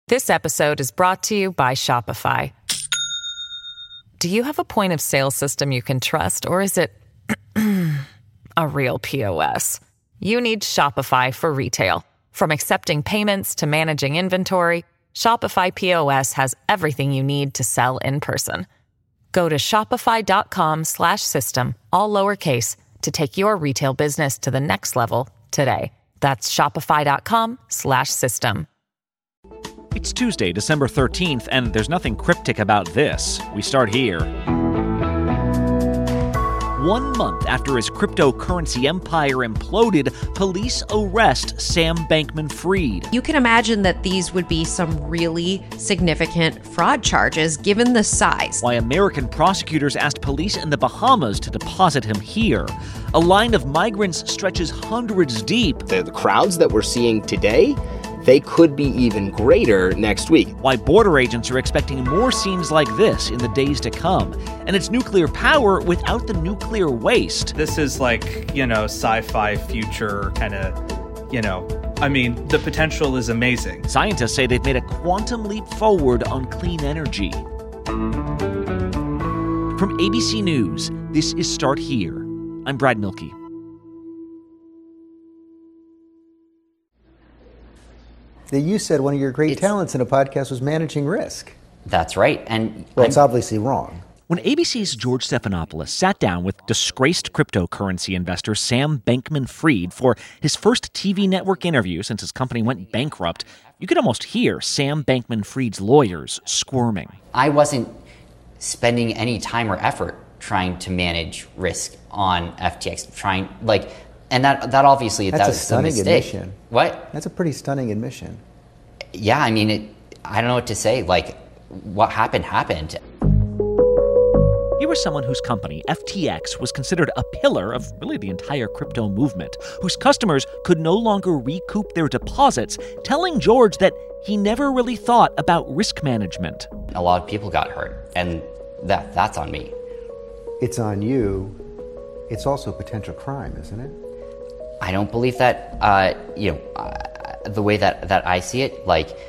This episode is brought to you by Shopify. Do you have a point of sale system you can trust, or is it a real POS? You need Shopify for retail. From accepting payments to managing inventory, Shopify POS has everything you need to sell in person. Go to shopify.com/system, all lowercase, to take your retail business to the next level today. That's shopify.com/system. It's Tuesday, December 13th, and there's nothing cryptic about this. We start here. 1 month after his cryptocurrency empire imploded, police arrest Sam Bankman-Fried. You can imagine that these would be some really significant fraud charges given the size. Why American prosecutors asked police in the Bahamas to deposit him here. A line of migrants stretches hundreds deep. The crowds that we're seeing today, they could be even greater next week. Why border agents are expecting more scenes like this in the days to come. And it's nuclear power without the nuclear waste. This is like, sci-fi future kind of, the potential is amazing. Scientists say they've made a quantum leap forward on clean energy. From ABC News, this is Start Here. I'm Brad Milkey. You said one of your great talents in a podcast was managing risk. That's right. And it's obviously wrong. When ABC's George Stephanopoulos sat down with disgraced cryptocurrency investor Sam Bankman-Fried for his first TV network interview since his company went bankrupt, you could almost hear Sam Bankman-Fried's lawyers squirming. I wasn't spending any time or effort trying to manage risk on FTX, and that obviously that's was a stunning admission. What? That's a pretty stunning admission. Yeah, I don't know what to say. What happened. Here was someone whose company, FTX, was considered a pillar of really the entire crypto movement, whose customers could no longer recoup their deposits, telling George that he never really thought about risk management. A lot of people got hurt, and that's on me. It's on you. It's also a potential crime, isn't it? I don't believe that, the way that I see it,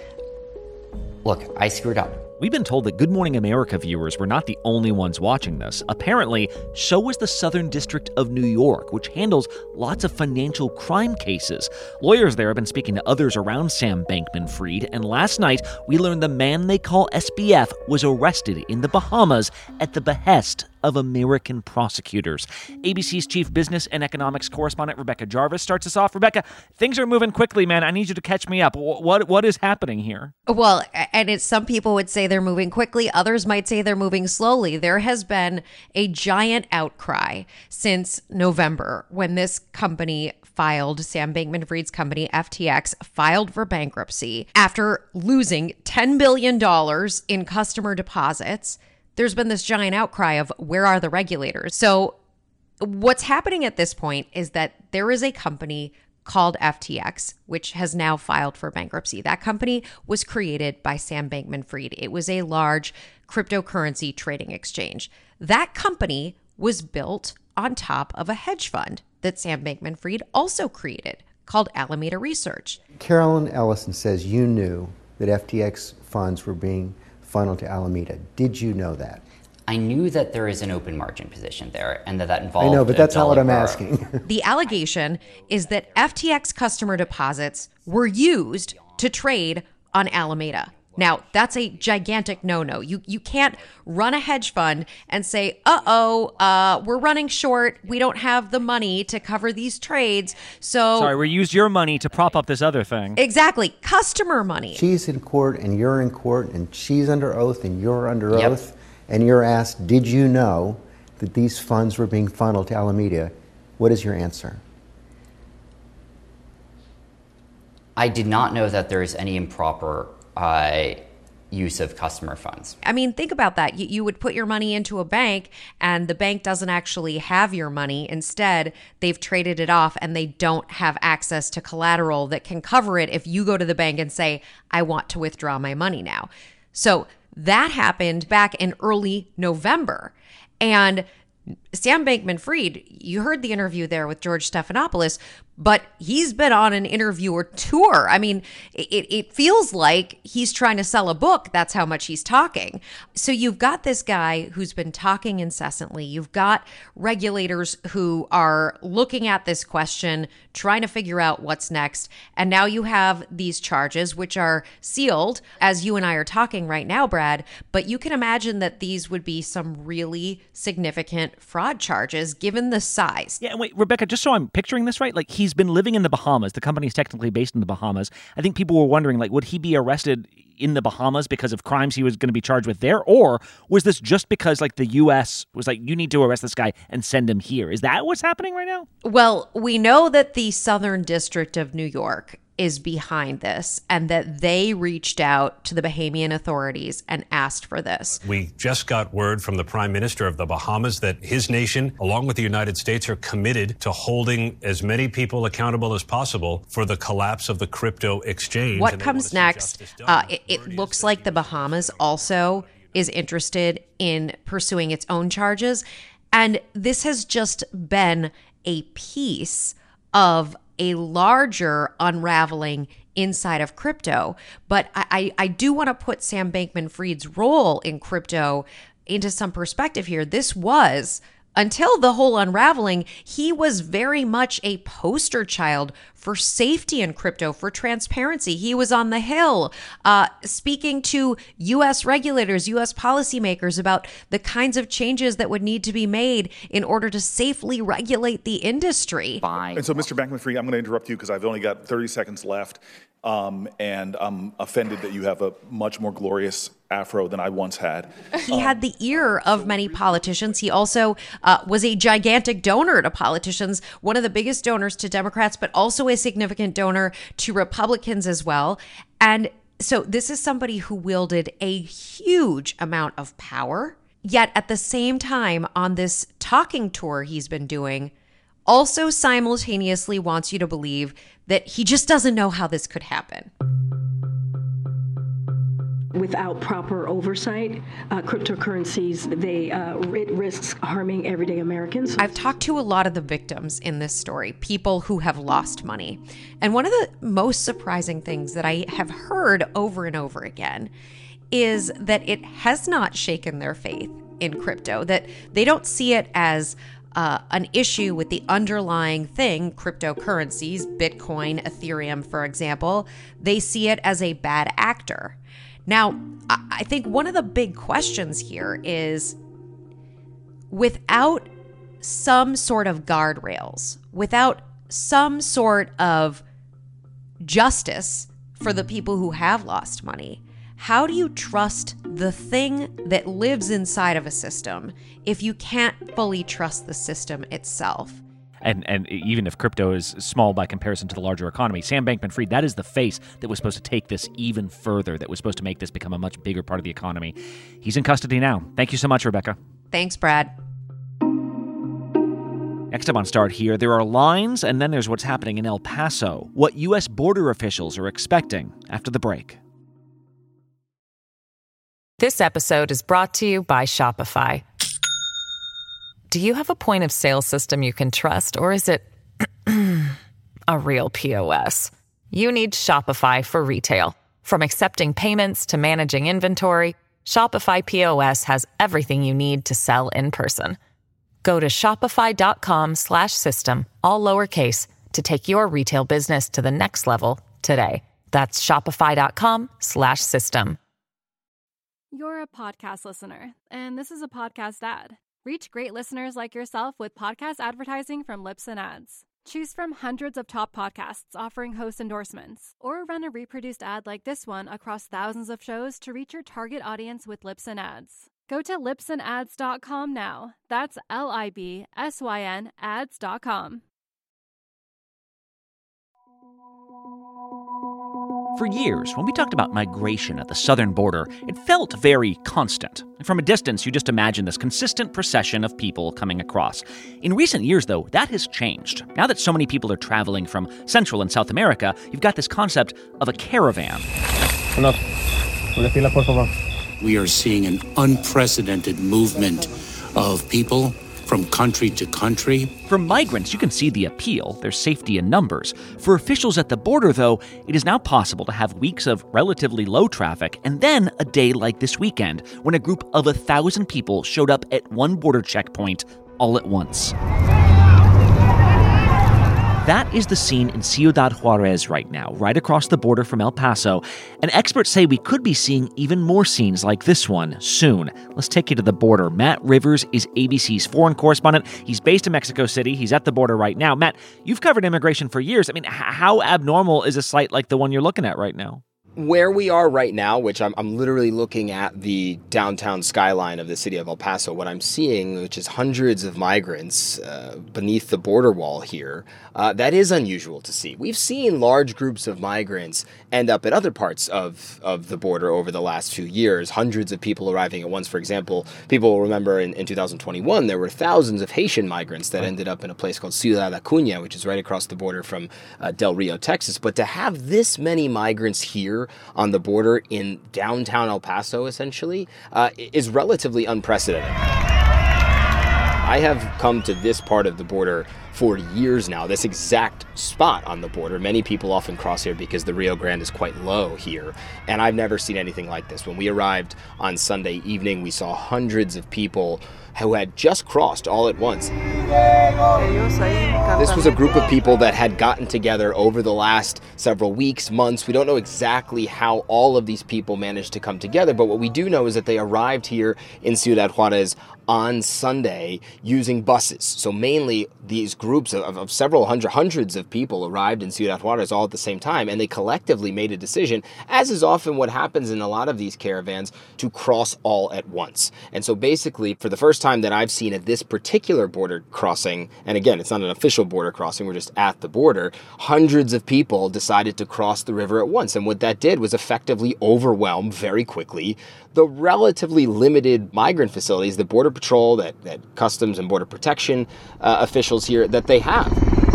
look, I screwed up. We've been told that Good Morning America viewers were not the only ones watching this. Apparently, so was the Southern District of New York, which handles lots of financial crime cases. Lawyers there have been speaking to others around Sam Bankman-Fried, and last night we learned the man they call SBF was arrested in the Bahamas at the behest of American prosecutors. ABC's chief business and economics correspondent Rebecca Jarvis starts us off. Rebecca, things are moving quickly, man. I need you to catch me up. What is happening here? Well, and some people would say they're moving quickly. Others might say they're moving slowly. There has been a giant outcry since November when this company Sam Bankman-Fried's company, FTX, filed for bankruptcy after losing $10 billion in customer deposits. There's been this giant outcry of where are the regulators? So what's happening at this point is that there is a company called FTX, which has now filed for bankruptcy. That company was created by Sam Bankman-Fried. It was a large cryptocurrency trading exchange. That company was built on top of a hedge fund that Sam Bankman-Fried also created called Alameda Research. Carolyn Ellison says you knew that FTX funds were being funneled to Alameda. Did you know that? I knew that there is an open margin position there and that involved. I know, but that's not what I'm asking. The allegation is that FTX customer deposits were used to trade on Alameda. Now, that's a gigantic no-no. You can't run a hedge fund and say, we're running short. We don't have the money to cover these trades. So sorry, we used your money to prop up this other thing. Exactly. Customer money. She's in court and you're in court and she's under oath and you're under Yep. oath. And you're asked, did you know that these funds were being funneled to Alameda? What is your answer? I did not know that there is any improper use of customer funds. I mean, think about that. You would put your money into a bank and the bank doesn't actually have your money. Instead, they've traded it off and they don't have access to collateral that can cover it if you go to the bank and say, I want to withdraw my money now. So that happened back in early November. And Sam Bankman-Fried, you heard the interview there with George Stephanopoulos, but he's been on an interviewer tour. I mean, it feels like he's trying to sell a book. That's how much he's talking. So you've got this guy who's been talking incessantly. You've got regulators who are looking at this question, trying to figure out what's next. And now you have these charges, which are sealed, as you and I are talking right now, Brad. But you can imagine that these would be some really significant fraud charges given the size. Yeah, wait, Rebecca, just so I'm picturing this right, like he's been living in the Bahamas. The company's technically based in the Bahamas. I think people were wondering, like, would he be arrested in the Bahamas because of crimes he was going to be charged with there? Or was this just because, like, the U.S. was like, you need to arrest this guy and send him here? Is that what's happening right now? Well, we know that the Southern District of New York is behind this and that they reached out to the Bahamian authorities and asked for this. We just got word from the Prime Minister of the Bahamas that his nation, along with the United States, are committed to holding as many people accountable as possible for the collapse of the crypto exchange. What comes next? It looks like the Bahamas also is interested in pursuing its own charges. And this has just been a piece of a larger unraveling inside of crypto. But I do want to put Sam Bankman-Fried's role in crypto into some perspective here. This was, until the whole unraveling, he was very much a poster child for safety in crypto, for transparency. He was on the Hill speaking to U.S. regulators, U.S. policymakers about the kinds of changes that would need to be made in order to safely regulate the industry. And so, Mr. Bankman-Fried, I'm going to interrupt you because I've only got 30 seconds left. And I'm offended that you have a much more glorious afro than I once had. He had the ear of many politicians. He also was a gigantic donor to politicians, one of the biggest donors to Democrats, but also a significant donor to Republicans as well. And so this is somebody who wielded a huge amount of power, yet at the same time on this talking tour he's been doing, also simultaneously wants you to believe that he just doesn't know how this could happen. Without proper oversight, cryptocurrencies, it risks harming everyday Americans. I've talked to a lot of the victims in this story, people who have lost money. And one of the most surprising things that I have heard over and over again is that it has not shaken their faith in crypto, that they don't see it as an issue with the underlying thing, cryptocurrencies, Bitcoin, Ethereum, for example. They see it as a bad actor. Now, I think one of the big questions here is, without some sort of guardrails, without some sort of justice for the people who have lost money, how do you trust the thing that lives inside of a system if you can't fully trust the system itself? And even if crypto is small by comparison to the larger economy, Sam Bankman-Fried, that is the face that was supposed to take this even further, that was supposed to make this become a much bigger part of the economy. He's in custody now. Thank you so much, Rebecca. Thanks, Brad. Next up on Start Here, there are lines, and then there's what's happening in El Paso, what U.S. border officials are expecting after the break. This episode is brought to you by Shopify. Do you have a point of sale system you can trust, or is it a real POS? You need Shopify for retail. From accepting payments to managing inventory, Shopify POS has everything you need to sell in person. Go to shopify.com/system, all lowercase, to take your retail business to the next level today. That's shopify.com/system. You're a podcast listener, and this is a podcast ad. Reach great listeners like yourself with podcast advertising from Libsyn Ads. Choose from hundreds of top podcasts offering host endorsements, or run a reproduced ad like this one across thousands of shows to reach your target audience with Libsyn Ads. Go to libsynads.com now. That's LIBSYN ads.com. For years, when we talked about migration at the southern border, it felt very constant. From a distance, you just imagine this consistent procession of people coming across. In recent years, though, that has changed. Now that so many people are traveling from Central and South America, you've got this concept of a caravan. We are seeing an unprecedented movement of people from country to country. For migrants, you can see the appeal. There's safety in numbers. For officials at the border, though, it is now possible to have weeks of relatively low traffic and then a day like this weekend when a group of 1,000 people showed up at one border checkpoint all at once. That is the scene in Ciudad Juarez right now, right across the border from El Paso. And experts say we could be seeing even more scenes like this one soon. Let's take you to the border. Matt Rivers is ABC's foreign correspondent. He's based in Mexico City. He's at the border right now. Matt, you've covered immigration for years. I mean, how abnormal is a site like the one you're looking at right now? Where we are right now, which I'm literally looking at the downtown skyline of the city of El Paso, what I'm seeing, which is hundreds of migrants beneath the border wall here, that is unusual to see. We've seen large groups of migrants end up at other parts of the border over the last few years, hundreds of people arriving at once. For example, people will remember in 2021, there were thousands of Haitian migrants that ended up in a place called Ciudad Acuña, which is right across the border from Del Rio, Texas. But to have this many migrants here on the border in downtown El Paso, essentially, is relatively unprecedented. I have come to this part of the border for years now, this exact spot on the border. Many people often cross here because the Rio Grande is quite low here, and I've never seen anything like this. When we arrived on Sunday evening, we saw hundreds of people who had just crossed all at once. This was a group of people that had gotten together over the last several weeks, months. We don't know exactly how all of these people managed to come together, but what we do know is that they arrived here in Ciudad Juarez on Sunday using buses. So mainly these groups of several hundreds of people arrived in Ciudad Juarez all at the same time, and they collectively made a decision, as is often what happens in a lot of these caravans, to cross all at once. And so basically, for the first time that I've seen at this particular border crossing, and again, it's not an official border crossing, we're just at the border, hundreds of people decided to cross the river at once. And what that did was effectively overwhelm very quickly the relatively limited migrant facilities, the Border Patrol, that Customs and Border Protection officials here, that they have.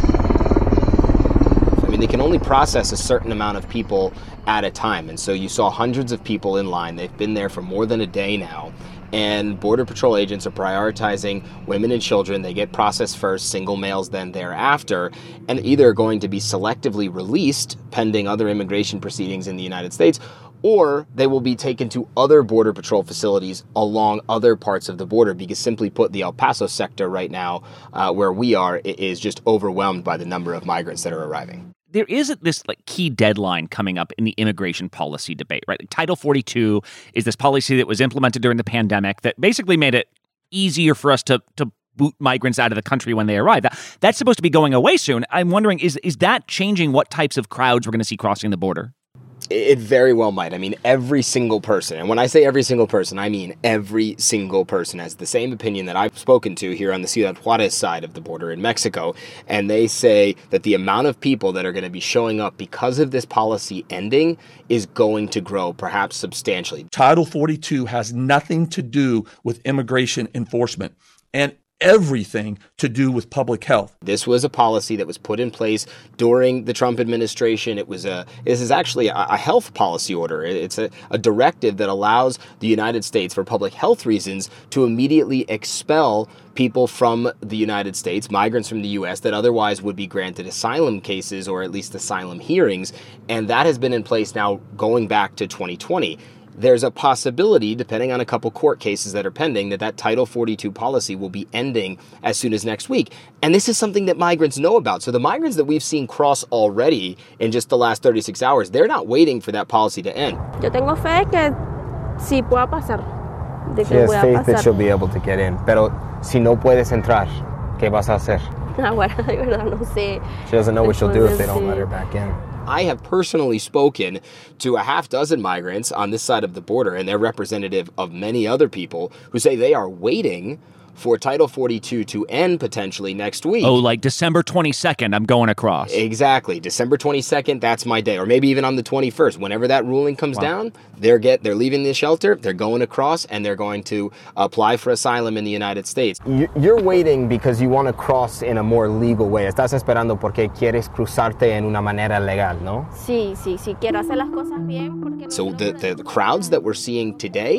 I mean, they can only process a certain amount of people at a time. And so you saw hundreds of people in line. They've been there for more than a day now. And Border Patrol agents are prioritizing women and children. They get processed first, single males then thereafter, and either are going to be selectively released pending other immigration proceedings in the United States, or they will be taken to other Border Patrol facilities along other parts of the border, because simply put, the El Paso sector right now, where we are, is just overwhelmed by the number of migrants that are arriving. There is this key deadline coming up in the immigration policy debate, right? Title 42 is this policy that was implemented during the pandemic that basically made it easier for us to boot migrants out of the country when they arrive. That's supposed to be going away soon. I'm wondering, is that changing what types of crowds we're going to see crossing the border? It very well might. I mean, every single person, and when I say every single person, I mean every single person, has the same opinion that I've spoken to here on the Ciudad Juarez side of the border in Mexico. And they say that the amount of people that are going to be showing up because of this policy ending is going to grow, perhaps substantially. Title 42 has nothing to do with immigration enforcement and everything to do with public health. This was a policy that was put in place during the Trump administration. This is actually a health policy order. It's a directive that allows the United States, for public health reasons, to immediately expel people from the United States, migrants from the U.S. that otherwise would be granted asylum cases or at least asylum hearings. And that has been in place now going back to 2020. There's a possibility, depending on a couple court cases that are pending, that Title 42 policy will be ending as soon as next week. And this is something that migrants know about. So the migrants that we've seen cross already in just the last 36 hours, they're not waiting for that policy to end. Yo tengo fe que sí pueda pasar. She has faith that she'll be able to get in. Pero si no puedes entrar, ¿qué vas a hacer? Ahora, de verdad, no sé. She doesn't know what she'll do if they don't let her back in. I have personally spoken to a half dozen migrants on this side of the border, and they're representative of many other people who say they are waiting for Title 42 to end potentially next week. Oh, like December 22nd, I'm going across. Exactly. December 22nd, that's my day. Or maybe even on the 21st. Whenever that ruling comes down, they're leaving the shelter, they're going across, and they're going to apply for asylum in the United States. You're waiting because you want to cross in a more legal way. Estás esperando porque quieres cruzarte en una manera legal, ¿no? Sí, quiero hacer las cosas bien. So the crowds that we're seeing today,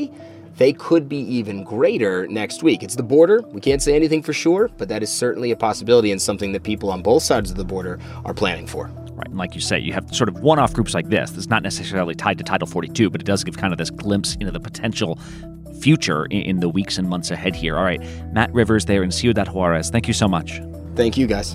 they could be even greater next week. It's the border. We can't say anything for sure, but that is certainly a possibility and something that people on both sides of the border are planning for. Right, and like you say, you have sort of one-off groups like this. That's not necessarily tied to Title 42, but it does give kind of this glimpse into the potential future in the weeks and months ahead here. All right, Matt Rivers there in Ciudad Juarez. Thank you so much. Thank you, guys.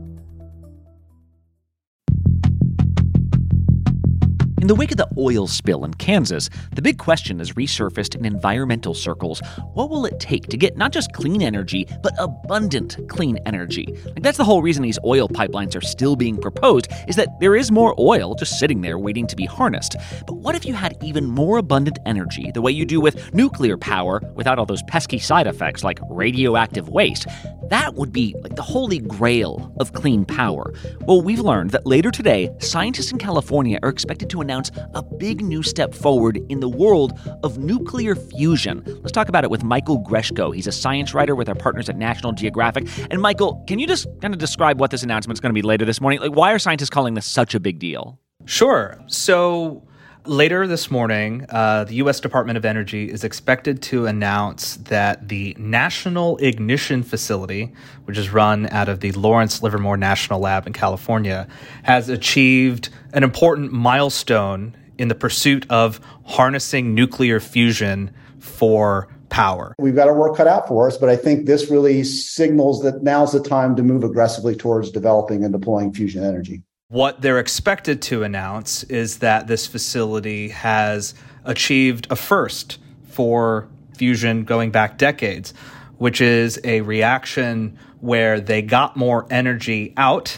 In the wake of the oil spill in Kansas, the big question has resurfaced in environmental circles. What will it take to get not just clean energy, but abundant clean energy? That's the whole reason these oil pipelines are still being proposed, is that there is more oil just sitting there waiting to be harnessed. But what if you had even more abundant energy, the way you do with nuclear power, without all those pesky side effects like radioactive waste? That would be like the holy grail of clean power. Well, we've learned that later today, scientists in California are expected to announce a big new step forward in the world of nuclear fusion. Let's talk about it with Michael Greshko. He's a science writer with our partners at National Geographic. And Michael, can you just kind of describe what this announcement is going to be later this morning? Like, why are scientists calling this such a big deal? Sure. So later this morning, the U.S. Department of Energy is expected to announce that the National Ignition Facility, which is run out of the Lawrence Livermore National Lab in California, has achieved an important milestone in the pursuit of harnessing nuclear fusion for power. We've got our work cut out for us, but I think this really signals that now's the time to move aggressively towards developing and deploying fusion energy. What they're expected to announce is that this facility has achieved a first for fusion going back decades, which is a reaction where they got more energy out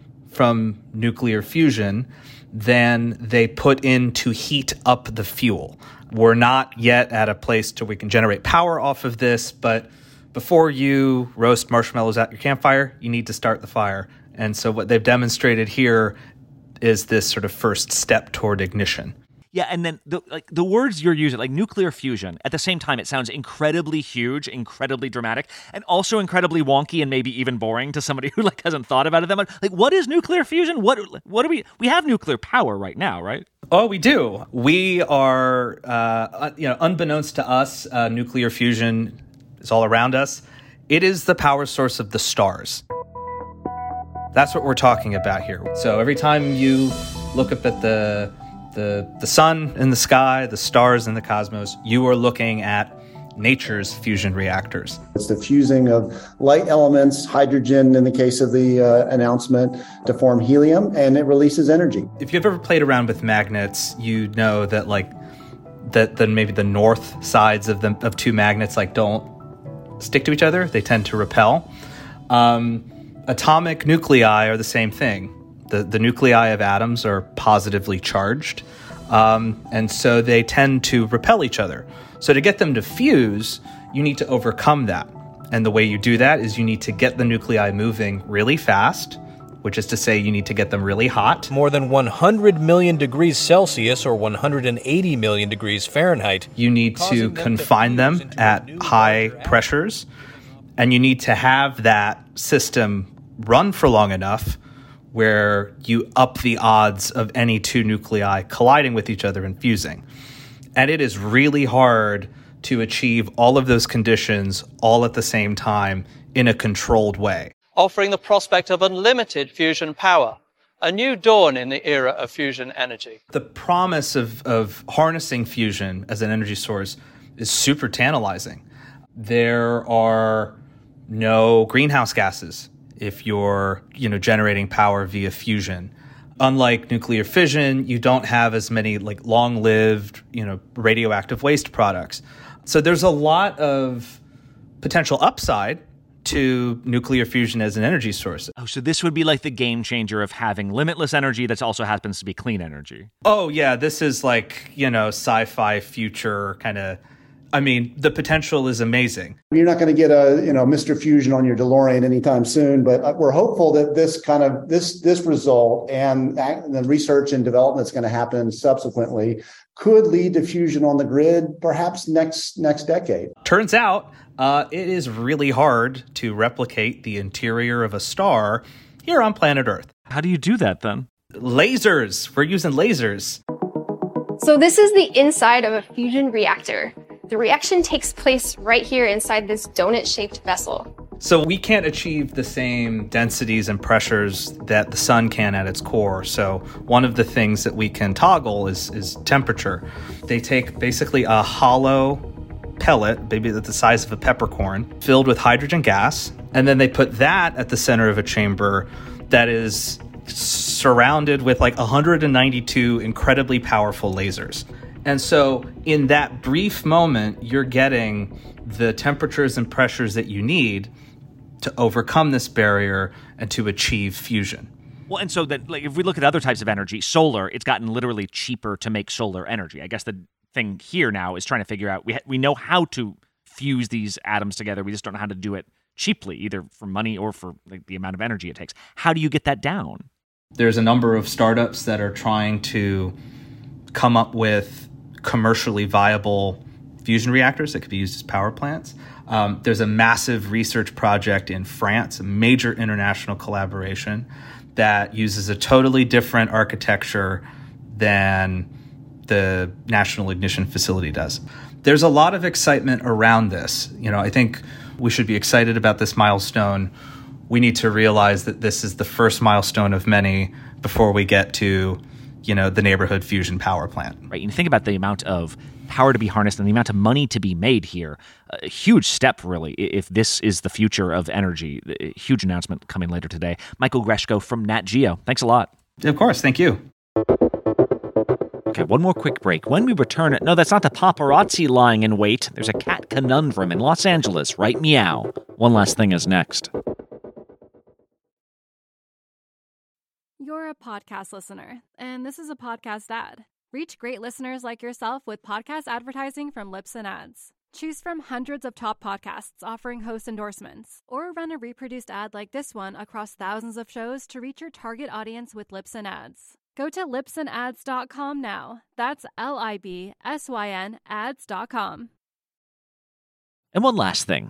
from nuclear fusion than they put in to heat up the fuel. We're not yet at a place to we can generate power off of this, but before you roast marshmallows at your campfire, you need to start the fire. And so what they've demonstrated here is this sort of first step toward ignition. Yeah, and then the words you're using, like nuclear fusion, at the same time, it sounds incredibly huge, incredibly dramatic, and also incredibly wonky and maybe even boring to somebody who hasn't thought about it that much. Like, what is nuclear fusion? What do we have nuclear power right now, right? Oh, we do. We are, unbeknownst to us, nuclear fusion is all around us. It is the power source of the stars. That's what we're talking about here. So every time you look up at the sun in the sky, the stars in the cosmos, you are looking at nature's fusion reactors. It's the fusing of light elements, hydrogen in the case of the announcement, to form helium, and it releases energy. If you've ever played around with magnets, you know that maybe the north sides of two magnets don't stick to each other. They tend to repel. Atomic nuclei are the same thing. The nuclei of atoms are positively charged, and so they tend to repel each other. So to get them to fuse, you need to overcome that. And the way you do that is you need to get the nuclei moving really fast, which is to say you need to get them really hot. More than 100 million degrees Celsius or 180 million degrees Fahrenheit. You need to confine them at high pressures, and you need to have that system run for long enough where you up the odds of any two nuclei colliding with each other and fusing. And it is really hard to achieve all of those conditions all at the same time in a controlled way. Offering the prospect of unlimited fusion power, a new dawn in the era of fusion energy. The promise of harnessing fusion as an energy source is super tantalizing. There are no greenhouse gases if you're, generating power via fusion. Unlike nuclear fission, you don't have as many long-lived, radioactive waste products. So there's a lot of potential upside to nuclear fusion as an energy source. Oh, so this would be like the game changer of having limitless energy that also happens to be clean energy. Oh, yeah, this is sci-fi future kind of. I mean, the potential is amazing. You're not going to get a, Mr. Fusion on your DeLorean anytime soon, but we're hopeful that this result and the research and development that's going to happen subsequently could lead to fusion on the grid perhaps next decade. Turns out it is really hard to replicate the interior of a star here on planet Earth. How do you do that then? Lasers. We're using lasers. So this is the inside of a fusion reactor. The reaction takes place right here inside this donut-shaped vessel. So we can't achieve the same densities and pressures that the sun can at its core. So one of the things that we can toggle is temperature. They take basically a hollow pellet, maybe the size of a peppercorn, filled with hydrogen gas, and then they put that at the center of a chamber that is surrounded with like 192 incredibly powerful lasers. And so in that brief moment, you're getting the temperatures and pressures that you need to overcome this barrier and to achieve fusion. Well, and so that, like, if we look at other types of energy, solar, it's gotten literally cheaper to make solar energy. I guess the thing here now is trying to figure out, we know how to fuse these atoms together. We just don't know how to do it cheaply, either for money or for like the amount of energy it takes. How do you get that down? There's a number of startups that are trying to come up with commercially viable fusion reactors that could be used as power plants. There's a massive research project in France, a major international collaboration that uses a totally different architecture than the National Ignition Facility does. There's a lot of excitement around this. I think we should be excited about this milestone. We need to realize that this is the first milestone of many before we get to, the neighborhood fusion power plant. Right. You think about the amount of power to be harnessed and the amount of money to be made here. A huge step, really, if this is the future of energy. A huge announcement coming later today. Michael Greshko from Nat Geo. Thanks a lot. Of course. Thank you. Okay, one more quick break. When we return, no, that's not the paparazzi lying in wait. There's a cat conundrum in Los Angeles. Right meow. One Last Thing is next. You're a podcast listener, and this is a podcast ad. Reach great listeners like yourself with podcast advertising from Libsyn Ads. Choose from hundreds of top podcasts offering host endorsements, or run a reproduced ad like this one across thousands of shows to reach your target audience with Libsyn Ads. Go to libsynads.com now. That's LIBSYN ads.com. And one last thing.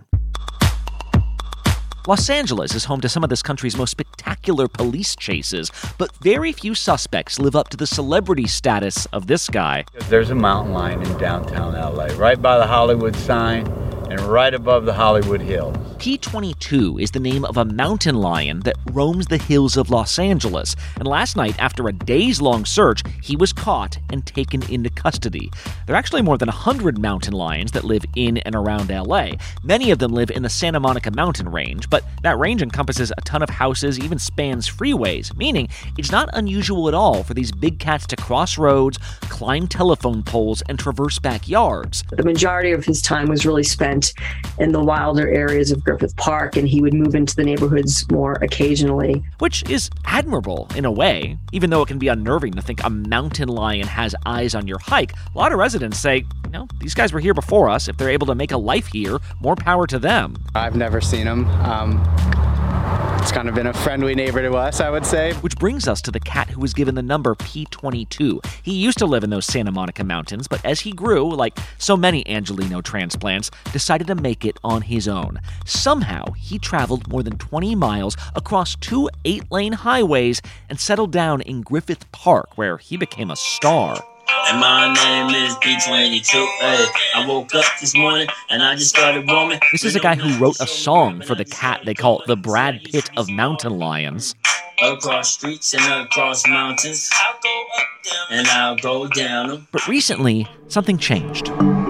Los Angeles is home to some of this country's most spectacular police chases, but very few suspects live up to the celebrity status of this guy. There's a mountain lion in downtown LA, right by the Hollywood sign and right above the Hollywood Hills. P-22 is the name of a mountain lion that roams the hills of Los Angeles. And last night, after a days-long search, he was caught and taken into custody. There are actually more than 100 mountain lions that live in and around LA. Many of them live in the Santa Monica mountain range, but that range encompasses a ton of houses, even spans freeways, meaning it's not unusual at all for these big cats to cross roads, climb telephone poles, and traverse backyards. The majority of his time was really spent in the wilder areas of Griffith Park, and he would move into the neighborhoods more occasionally. Which is admirable in a way, even though it can be unnerving to think a mountain lion has eyes on your hike. A lot of residents say, these guys were here before us. If they're able to make a life here, more power to them. I've never seen him. It's kind of been a friendly neighbor to us, I would say. Which brings us to the cat who was given the number P-22. He used to live in those Santa Monica mountains, but as he grew, like so many Angelino transplants, decided to make it on his own. Somehow, he traveled more than 20 miles across 2 8-lane highways and settled down in Griffith Park, where he became a star. And my name is P-22. Hey, I woke up this morning and I just started roaming. This is a guy who wrote a song for the cat they call the Brad Pitt of mountain lions. Across streets and across mountains, I'll go up them and I'll go down them. But recently, something changed.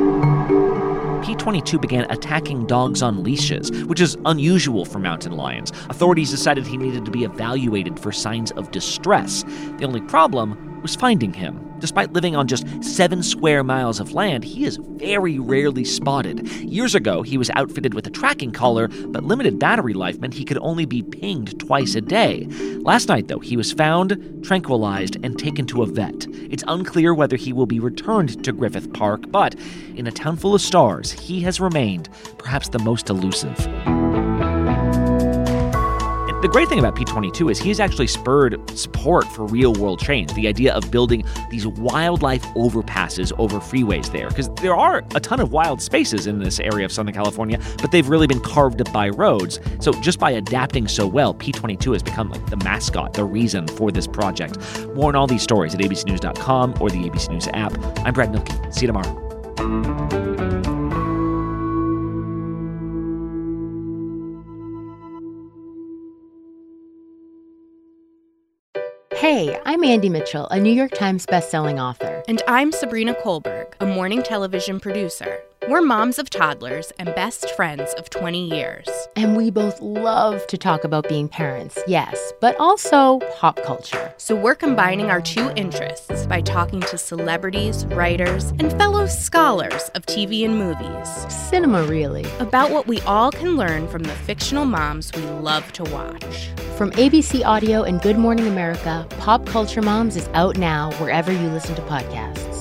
P-22 began attacking dogs on leashes, which is unusual for mountain lions. Authorities decided he needed to be evaluated for signs of distress. The only problem was finding him. Despite living on just 7 square miles of land, he is very rarely spotted. Years ago, he was outfitted with a tracking collar, but limited battery life meant he could only be pinged twice a day. Last night, though, he was found, tranquilized, and taken to a vet. It's unclear whether he will be returned to Griffith Park, but in a town full of stars, he has remained perhaps the most elusive. The great thing about P-22 is he's actually spurred support for real-world change, the idea of building these wildlife overpasses over freeways there, because there are a ton of wild spaces in this area of Southern California, but they've really been carved up by roads. So just by adapting so well, P-22 has become like the mascot, the reason for this project. More on all these stories at abcnews.com or the ABC News app. I'm Brad Milkey. See you tomorrow. Hey, I'm Andy Mitchell, a New York Times bestselling author. And I'm Sabrina Kohlberg, a morning television producer. We're moms of toddlers and best friends of 20 years. And we both love to talk about being parents, yes, but also pop culture. So we're combining our two interests by talking to celebrities, writers, and fellow scholars of TV and movies. Cinema, really. About what we all can learn from the fictional moms we love to watch. From ABC Audio and Good Morning America, Pop Culture Moms is out now wherever you listen to podcasts.